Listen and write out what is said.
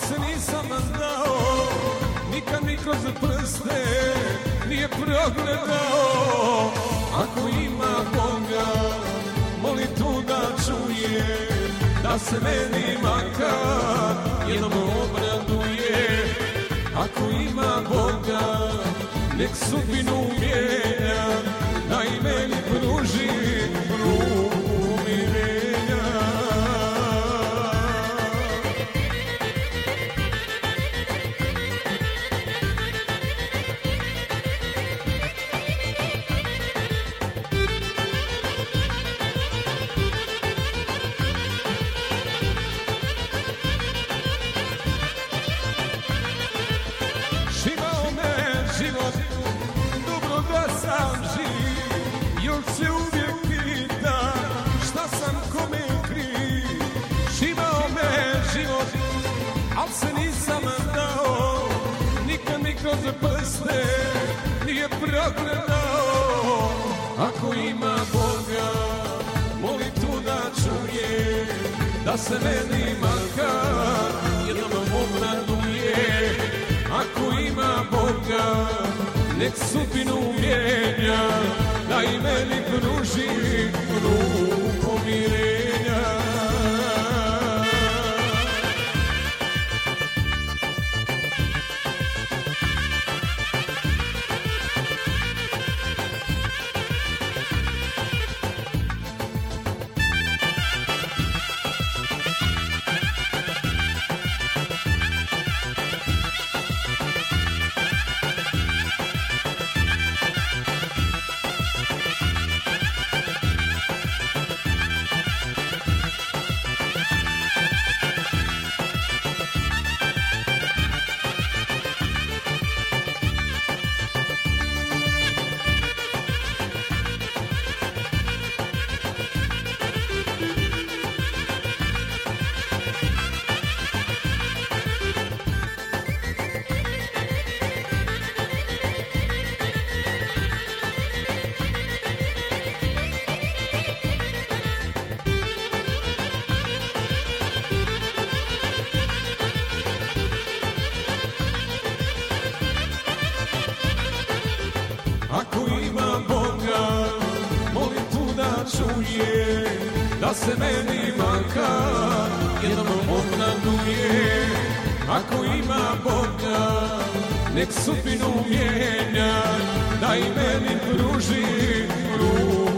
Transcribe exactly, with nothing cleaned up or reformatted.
se nisam dao, nikad mi kroz prste nije progledao. Ako ima Boga, moli tu da čuje, da se meni makar jednom obraduje. Ako ima Boga, nek sudbinu mijenja, da i meni pruži ruku mirenja. Živao me život, dobro da sam živ, još se uvijek pita šta sam kome kriv. Živao me život, al se nisam dao, nikad mi kroz prste nije progledao. Ako ima Boga, moli tu da čuje, da se meni makar jednom obraduje. Ako ima Boga, nek sudbinu mijenja, da i meni pruži ruku mirenja. Ako ima Boga, molim tu da čuje, da se meni makar jednom obraduje. Ako ima Boga, nek sudbinu mijenja, da i meni pruži ruku.